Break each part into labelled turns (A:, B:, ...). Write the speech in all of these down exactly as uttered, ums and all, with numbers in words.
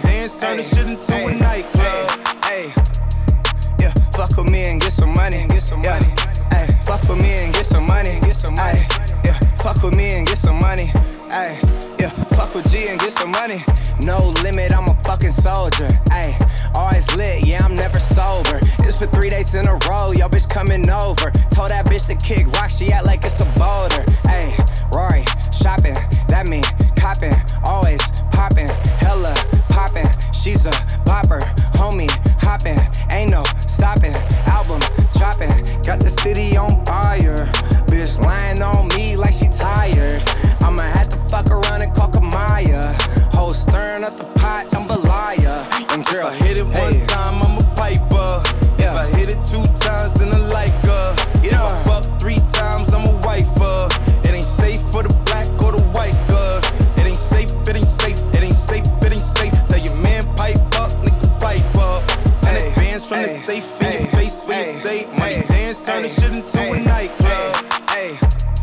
A: dance, turn this shit into a nightclub.
B: Hey, yeah, fuck with me and get some money. Get some money. Hey, fuck with me and get some money. Get some money. Yeah, fuck with me and get some money. Hey, yeah, fuck with G and get some money. No limit, I'm a fucking soldier. Ay, always lit, yeah, I'm never sober. It's for three days in a row, yo bitch coming over. Told that bitch to kick rock, she act like it's a boulder. Ay, Rory, shopping, that mean copping, always popping, hella popping. She's a bopper, homie, hopping, ain't no stopping. Album dropping, got the city on fire. Bitch lying on me like she tired. I'ma have to fuck around and call Kamaya. Whole stirring up the pot, jambalaya. And girl,
A: if I hit it one
B: hey.
A: time, I'm a piper.
B: Yeah.
A: If I hit it two times, then I like her.
B: Yeah.
A: If I fuck three times, I'm a wifer. It ain't safe for the black or the white girls. It ain't safe, it ain't safe, it ain't safe, it ain't safe. Tell your man pipe up, nigga pipe up. And
B: Ay.
A: advance from
B: Ay.
A: the safe in
B: Ay.
A: your face when
B: Ay.
A: you say money
B: Ay.
A: dance, turn
B: Ay.
A: this shit into
B: Ay.
A: a nightclub.
B: Hey,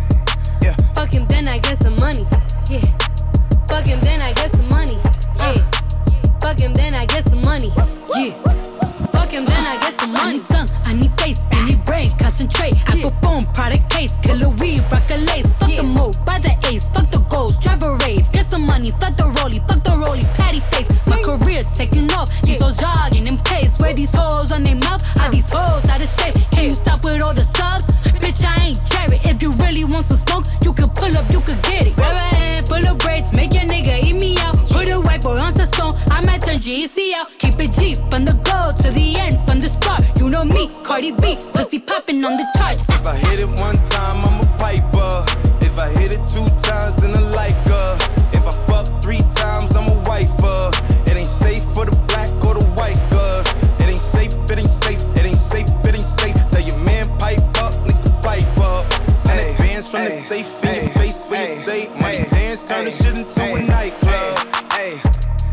C: Fuck him, then I get some money. Yeah. Fuck him, then I get some money. Yeah. Fuck him, then I get some money. Yeah. Fuck him, then I get some money.
D: I need tongue, I need face, I need brain, concentrate. I perform product case, killer weed, rock a lace. Fuck the move, buy the ace, fuck the goals, drive a rave. Get some money, fuck the rollie, fuck the rollie, patty face. My career taking off, these hoes jogging in pace. Where these hoes on their mouth, are these hoes out of shape? Can you stop with all the subs? Bitch, I ain't Jerry. If you really want some smoke, you can pull up, you can get it. Grab a hand, pull up braids, make your nigga eat me out. Put a white boy on the song, I might turn G E C out. Keep it G from the go to the end, from the start. You know me, Cardi B, pussy popping on the charts.
A: If I hit it one time, I'm a piper. If I hit it two times, then I like her. If I fuck three times, I'm a wifer. It ain't safe for the black or the white girls. It ain't safe, it ain't safe, it ain't safe, it ain't safe. Tell your man pipe up, nigga pipe up. And
B: Ay.
A: advance from the
B: Ay.
A: safe in
B: Ay.
A: your face when you
B: Ay.
A: say money
B: Ay.
A: dance, turn this shit into
B: Ay.
A: a nightclub.
B: Hey,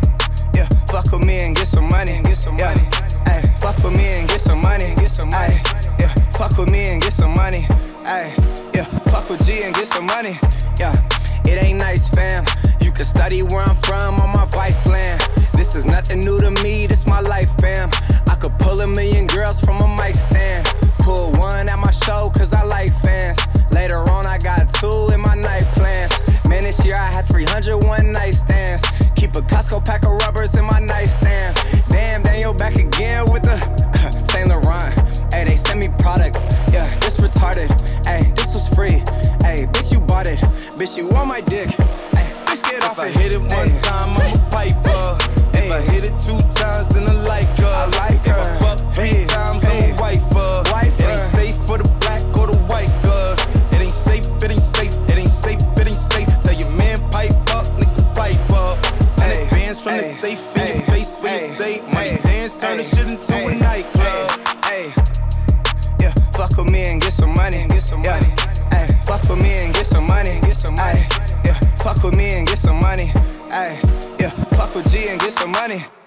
B: yeah, fuck with me and get some money. Get some money. Hey, fuck with me and get some money. Get some money. Yeah, fuck with me and get some money. Hey, yeah, fuck with G and get some money. Yeah, it ain't nice, fam. You can study where I'm from on my vice land. This is nothing new to me, this my life, fam. I could pull a million girls from a mic stand. Pull one at my show, cause I like fans. Later on, I got two in my night plans. Man, this year I had three hundred one night stands. Keep a Costco pack of rubbers in my nightstand. Damn, Daniel back again with the Saint Laurent. Hey, they send me product. Yeah, this retarded. Hey, this was free. Hey, bitch, you bought it. Bitch, you on my dick. Hey, bitch, get off
A: If I
B: it.
A: hit it one
B: Ay.
A: time, I'm a piper. If I hit it two times, then I like her.
B: I like her.
A: If I fuck three
B: Hey,
A: times,
B: hey.
A: I'm a wifer.
B: Wifer.
A: It ain't safe for the black or the white girls. It ain't safe, it ain't safe, it ain't safe, it ain't safe. Tell your man pipe up, nigga pipe up. And
B: Ay.
A: advance from the
B: Ay.
A: safe in your
B: Ay.
A: face when you
B: Ay.
A: say money
B: Ay.
A: dance, turn this
B: Ay.
A: shit into a
B: Ay.
A: nightclub.
B: Hey, yeah, fuck with me and get some money. Get some money. Hey, fuck with me and get some money. Get some money. Yeah, fuck with me and get some money. Hey, yeah, fuck with G and get some money.